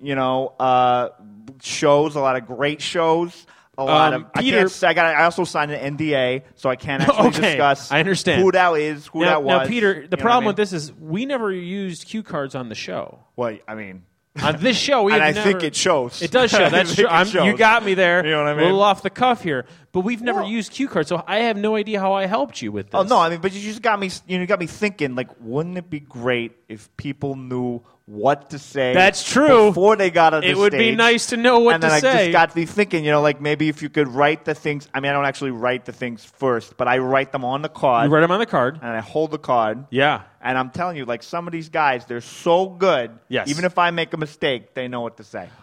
shows, a lot of great shows. A lot of Peter- I can't say. I also signed an NDA, so I can't actually Okay, discuss. I understand. who that is, who that was. Now, Peter, You the know problem what with this is we never used cue cards on the show. Well, I mean, On this show, we and have I never, think it shows. It does show. I That's think true. it shows. You got me there. You know what I A little mean? off the cuff here. But we've never Well- used cue cards, so I have no idea how I helped you with this. Oh no, I mean, but you just got me. You got me thinking. Like, wouldn't it be great if people knew what to say? That's true. Before they got on the It would be stage? nice to know what and then to I say. just got to be thinking. Like maybe if you could write the things. I mean, I don't actually write the things first, but I write them on the card. You write them on the card. And I hold the card. Yeah. And I'm telling you, like some of these guys, they're so good. Yes. Even if I make a mistake, they know what to say.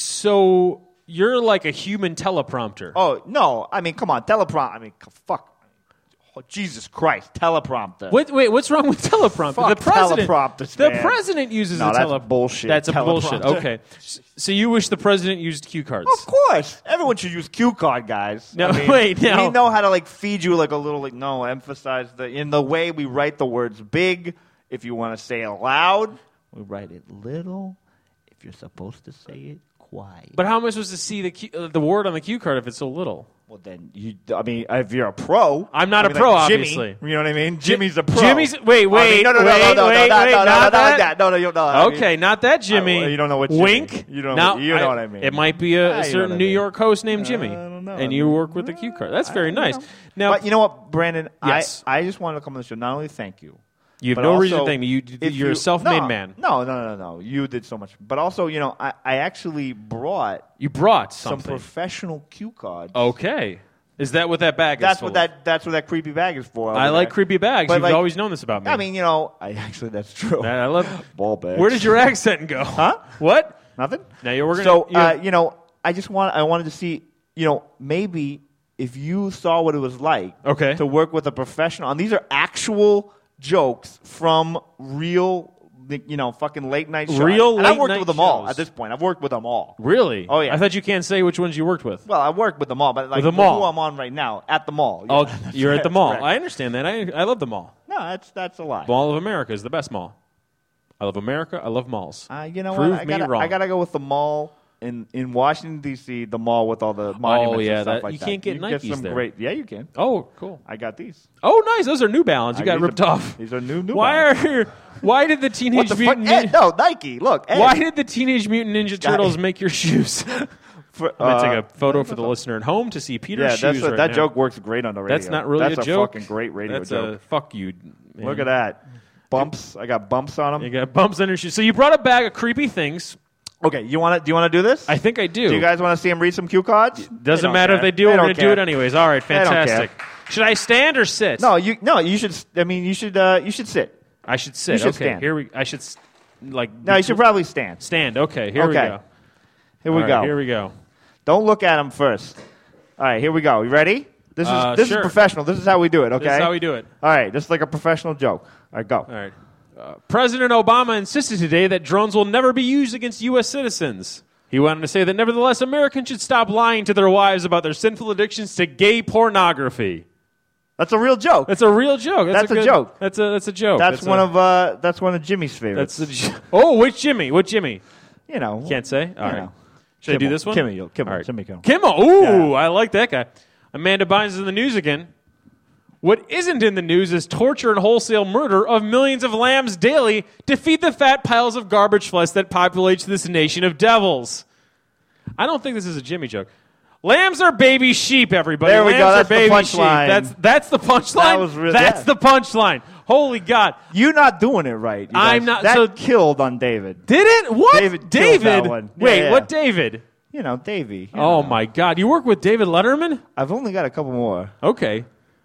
So you're like a human teleprompter. Oh no! I mean, come on, teleprompter. I mean, fuck. Oh, Jesus Christ, teleprompter. Wait, what's wrong with teleprompter? Fuck the president, teleprompters, the man. president uses No, a that's bullshit. That's a bullshit. Teleprompter. Okay, so you wish the president used cue cards? Of course, everyone should use cue card, guys. No, I mean, wait, no. We know how to like feed you like a little like emphasize in the way we write the words big. If you want to say it loud, we write it little. If you're supposed to say it quiet. But how am I supposed to see the word on the cue card if it's so little? Well, then I mean, if you're a pro, I'm not I mean, a pro, like Jimmy, obviously. You know what I mean? Jimmy's a pro. Wait, I mean, no, not like that. that. No, you know. I mean, Okay, not that Jimmy. you don't know what Jimmy. Wink. You don't. Now, You know what I mean? It might be Yeah, a you know certain what I New mean. York host named Jimmy, I don't know. and you work with the cue card. That's very nice. Now, But you know what, Brandon? Yes. I just wanted to come on the show. Not only thank you. you have but no also, reason to thank me. if You're a self-made no, man. No. You did so much. But also, I actually brought You brought some something. professional cue cards. Okay. Is that what that bag That's is? what full of? that's what that creepy bag is for. I over like there. creepy bags. But, You've like, always known this about me. I mean, that's true. I love. Ball bags. Where did your accent go? Huh? What? Nothing. Now you're working. So you're- I wanted to see maybe if you saw what it was like Okay. to work with a professional, and these are actual jokes from real fucking late night shows. Real and I've late worked night with them all shows. at this point. I've worked with them all. Really? Oh, yeah. I thought you can't say which ones you worked with. Well, I work with them all, but like With the mall. who I'm on right now at the mall. Oh, Yeah, that's you're at the mall. correct. I understand that. I love the mall. No, that's a lie. Mall of America is the best mall. I love America. I love malls. You know Prove what? me wrong. I gotta go with the mall in Washington D.C. The mall with all the monuments yeah, and stuff that- like you that. can't get you Nikes some there. great. Yeah, you can. Oh, cool. I got these. Oh, nice. Those are New Balance. You got These ripped are- off. These are new. Why did the What Teenage the fuck? Mutant Ed, no, Nike. Look, Ed. Why did the Teenage Mutant Ninja Got Turtles it. make your shoes? For, I'm gonna take a photo for the listener at home to see Peter's shoes right that now. joke works great on the radio. That's not really That's a joke. fucking great radio That's joke. a fuck you. Man. Look at that. Bumps. I got bumps on You them. got bumps on your shoes. So you brought a bag of creepy things. Okay, do you want to do this? I think I do. Do you guys want to see him read some cue cards? Doesn't matter if they do. We're don't going to do care. it anyways. All right, don't care. fantastic. Should I stand or sit? No, you should. I mean, you should sit. I should sit. You should okay, stand. I should No, you should probably stand. stand. Okay, here we Okay. go. Here we All go. right, here we go. Don't look at him first. All right, here we go. You ready? This is Sure. professional. This is how we do it. Okay. This is how we do it. All right, this is like a professional joke. All right, go. All right. President Obama insisted today that drones will never be used against U.S. citizens. He went on to say that nevertheless, Americans should stop lying to their wives about their sinful addictions to gay pornography. That's a real joke. That's a real joke. That's a good- joke. That's a joke. That's one of Jimmy's favorites. That's oh, which Jimmy? What Jimmy? you know. Can't say. All right. know. Should I do Kimmel. this one? Kimmel. All right. Jimmy Kimmel. Kimmel. Ooh, Yeah. I like that guy. Amanda Bynes is in the news again. What isn't in the news is torture and wholesale murder of millions of lambs daily to feed the fat piles of garbage flesh that populates this nation of devils. I don't think this is a Jimmy joke. Lambs are baby sheep, everybody. There we Lambs go. are That's the baby punchline. sheep. That's the punchline. That was really- That's yeah. the punchline. Holy God. You're not doing it right. you I'm guys. not- That so- killed on David. Did it? What? David killed that one. Yeah, Wait, yeah. what David? You know, Davey. you Oh, know. my God. You work with David Letterman? I've only got a couple more. Okay.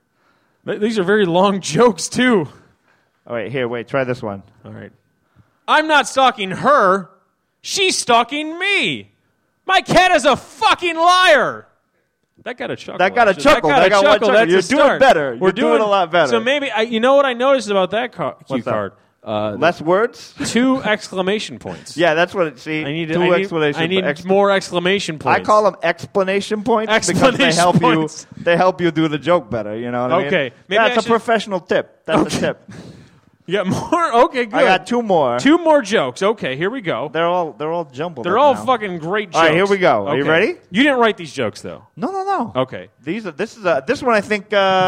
These are very long jokes, too. All right, here, wait. Try this one. All right. I'm not stalking her. She's stalking me. My cat is a fucking liar. That got a chuckle. That got a actually. chuckle. That got one chuckle. That's You're a doing start. better. We're You're doing a lot better. So maybe, you know what I noticed about that cue What's that? card? Less words? 2 exclamation points. Yeah, that's what it. See, I need, two explanations. I need more exclamation points. I call them explanation points because they Explanation help points. you. They help you do the joke better. You know what I mean? Okay. Maybe I That's a should- professional tip. That's a tip. You got more? Okay, good. I got 2 more. 2 more jokes. Okay, here we go. They're all jumbled. They're up all now. fucking great jokes. All right, here we go. Are you Okay. ready? You didn't write these jokes, though. No. Okay. This one I think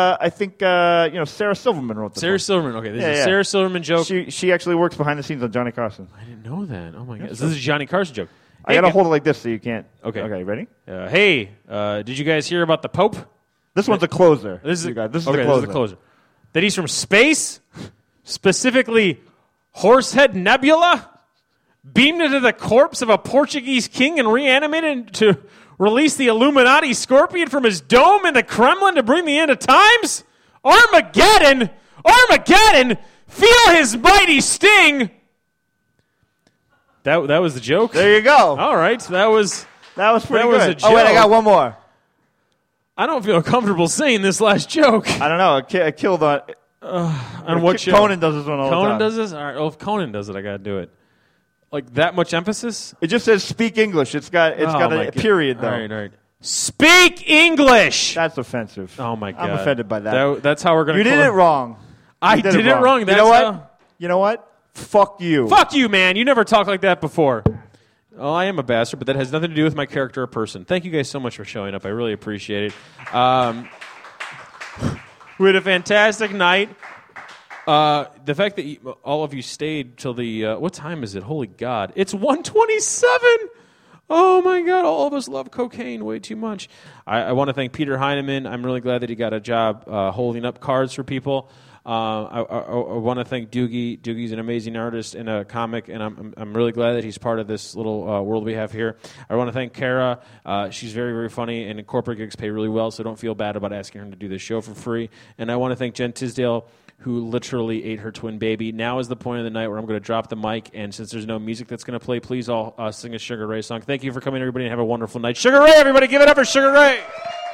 Sarah Silverman wrote this. Sarah one. Silverman. Okay, this Yeah, is a yeah. Sarah Silverman joke. She actually works behind the scenes on Johnny Carson. I didn't know that. Oh my god, this is a Johnny Carson joke. I gotta hold it like this so you can't. Okay. Okay. Ready? Hey, did you guys hear about the Pope? This one's a closer. This is you guys. This is okay, the closer. This is a closer. That he's from space, specifically Horsehead Nebula, beamed into the corpse of a Portuguese king and reanimated to release the Illuminati scorpion from his dome in the Kremlin to bring the end of times? Armageddon! Armageddon! Feel his mighty sting! That was the joke? There you go. All right, that was pretty was good. a Oh, wait, I joke. got one more. I don't feel comfortable saying this last joke. I don't know. I killed on. On what show? Conan does this one all the Conan time. does this? All right. Well, if Conan does it, I got to do it. Like that much emphasis? It just says speak English. It's got my a God. period though. All right. Speak English! That's offensive. Oh, my God. I'm offended by that. That's how we're going to You did it wrong. I You did it wrong. You That's know what? how- You know what? Fuck you. Fuck you, man. You never talked like that before. Oh, I am a bastard, but that has nothing to do with my character or person. Thank you guys so much for showing up. I really appreciate it. We had a fantastic night. The fact that all of you stayed till the what time is it? Holy God! It's 1:27. Oh my God! All of us love cocaine way too much. I want to thank Peter Heineman. I'm really glad that he got a job holding up cards for people. I want to thank Doogie. Doogie's an amazing artist and a comic, and I'm really glad that he's part of this little world we have here. I want to thank Kara. She's very, very funny, and corporate gigs pay really well, so don't feel bad about asking her to do this show for free. And I want to thank Jen Tisdale, who literally ate her twin baby. Now is the point of the night where I'm going to drop the mic, and since there's no music that's going to play, please all sing a Sugar Ray song. Thank you for coming, everybody, and have a wonderful night. Sugar Ray, everybody, give it up for Sugar Ray!